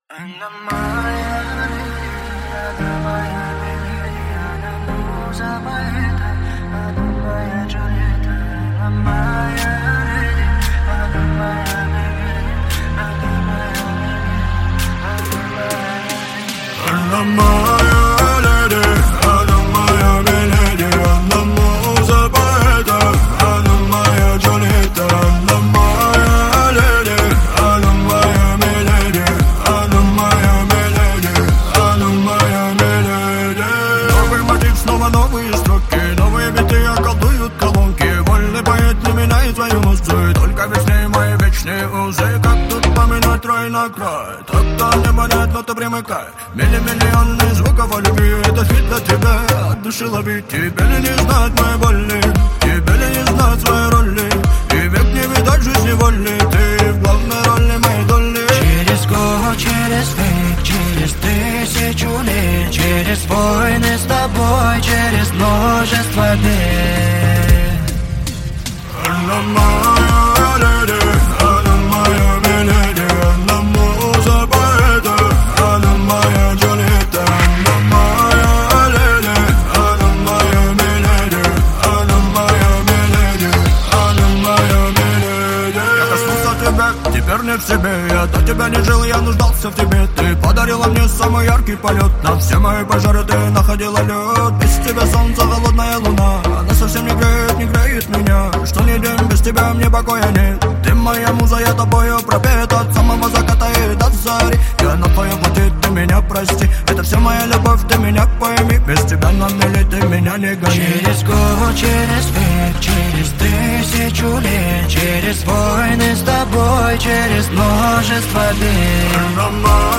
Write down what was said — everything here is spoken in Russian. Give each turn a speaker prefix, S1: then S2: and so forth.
S1: Она моя лилия, она моя милия, она муза поэта, она моя Джульетта. Она моя лилия, она моя милия, она моя милия, она моя лилия. Она моя лилия, она муза поэта, она моя Джульетта. Она моя лилия, она моя милия, она моя милия, она моя милия. Новый мотив, снова новые строки, новые биты околдуют колонки. Вольный поэт не меняет свою музыку, только вечные мои вечные узы. Как тут поминать рай на край? Так-то не понять, но ты примыкай. Миллионы звуков о любви, это хит для тебя. От души лови, тебе ли не знать моей боли, тебе ли не знать своей роли, и век не видать жизни воли. Ты в главной роли моей доли.
S2: Через год, через век, через тысячу лет, через войны с тобой, через множество бед.
S1: Она моя леди, она моя миледи, она муза поэта, она моя Джульетта. Она моя леди, она моя миледи, она моя миледи, она моя миледи. Я коснулся тебя, теперь не в себе. Я до тебя не жил, я нуждался в тебе. Ты подарила мне самый яркий полет. На все мои пожары ты находила лед. Без тебя солнце, холодная луна, она совсем не греет меня. Что ни день без тебя мне покоя нет. Ты моя муза, я тобою пропет. От самого заката и до зари я на твоем пути, ты меня прости. Это вся моя любовь, ты меня пойми. Без тебя на мели ты меня не гони.
S2: Через год, через век, через тысячу лет, через войны с тобой, через множество бед.
S1: Она